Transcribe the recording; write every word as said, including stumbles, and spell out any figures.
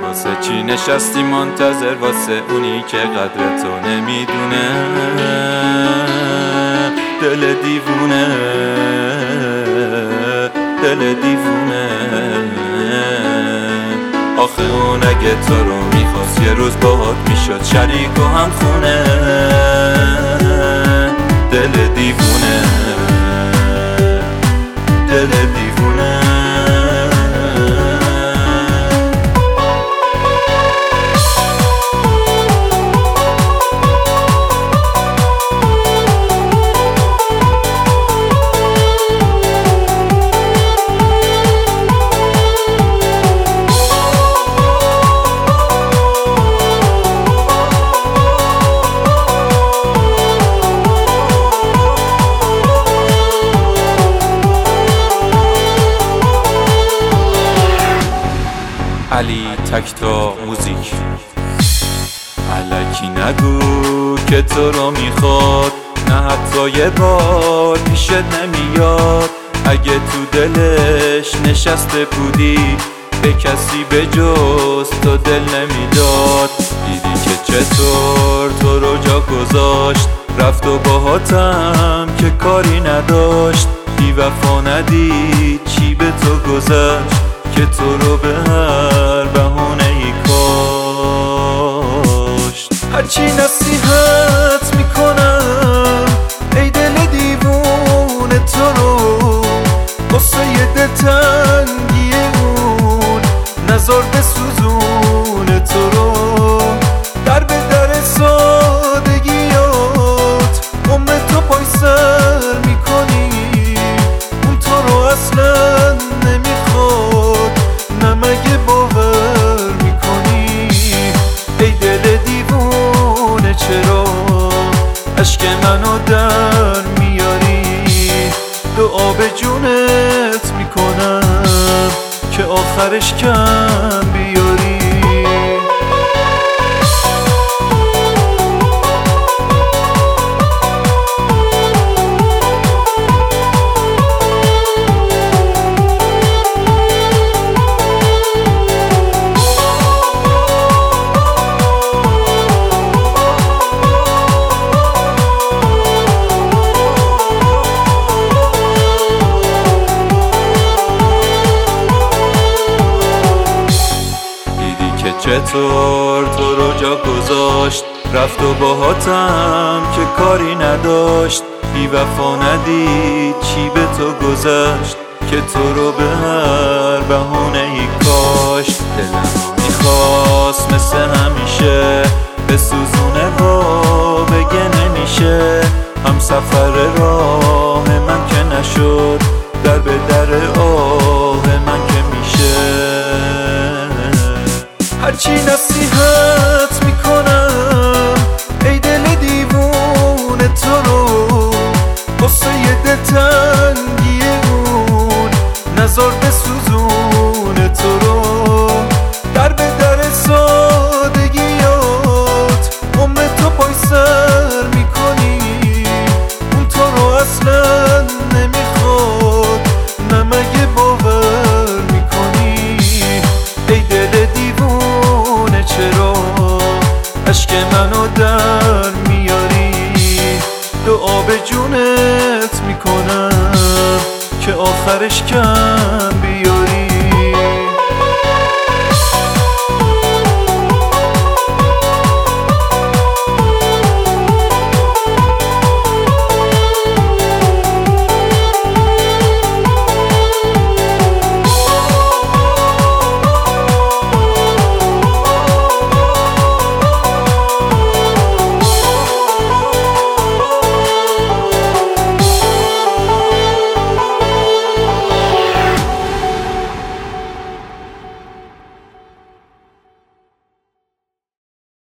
واسه چی نشستی منتظر، واسه اونی که قدر تو نمیدونه. دل دیوونه، دل دیوونه. آخه اون اگه تو رو میخواست یه روز باهات میشد شریک و هم خونه. دل دیوونه، دل دیوونه. علی تکتا موزیک. الکی نگو که تو رو میخواد، نه حتی یه بار پیشت نمیاد. اگه تو دلش نشسته بودی به کسی به جز تو دل نمیداد. دیدی که چطور تو رو جا گذاشت، رفت و باهاتم که کاری نداشت. بی وفا ندید چی به تو گذشت، که تو رو به هر بهونه ای کاشت. هرچی نصیحت میکنم ای دل دیوونه تو رو، واسه یه دلتنگی اون نزار بسوزونه تو رو. در به در سادگیات عمر تو پای سر میکنی، اون تو رو اصلا نمیخواد، نمگه باور میکنی. ای دل دیوونه چرا عشق منو در میاری، دعا به جونت میکنم که آخرش کم بیاری. چطور تو رو جا گذاشت، رفت و باهاتم که کاری نداشت. بی وفا ندید چی به تو گذشت، که تو رو به هر بهونه ای کاشت. دلم میخواست مثل همیشه به سوزونه و بگه نمیشه. هم سفر راه من که نشد، در به در آه من که میشه. هرچی نصیحت میکنم ای دل دیوونه تو رو، واسه یه دلتنگی اون نزار بسوزونه تو رو. در به در سادگیات عمر تو پای سر میکنی، اون تو رو اصلا نمیخواد، نمگه باور میکنی. ای دل دیوونه چرا عشق منو در میاری، دعا به جونت میکنم که آخرش کم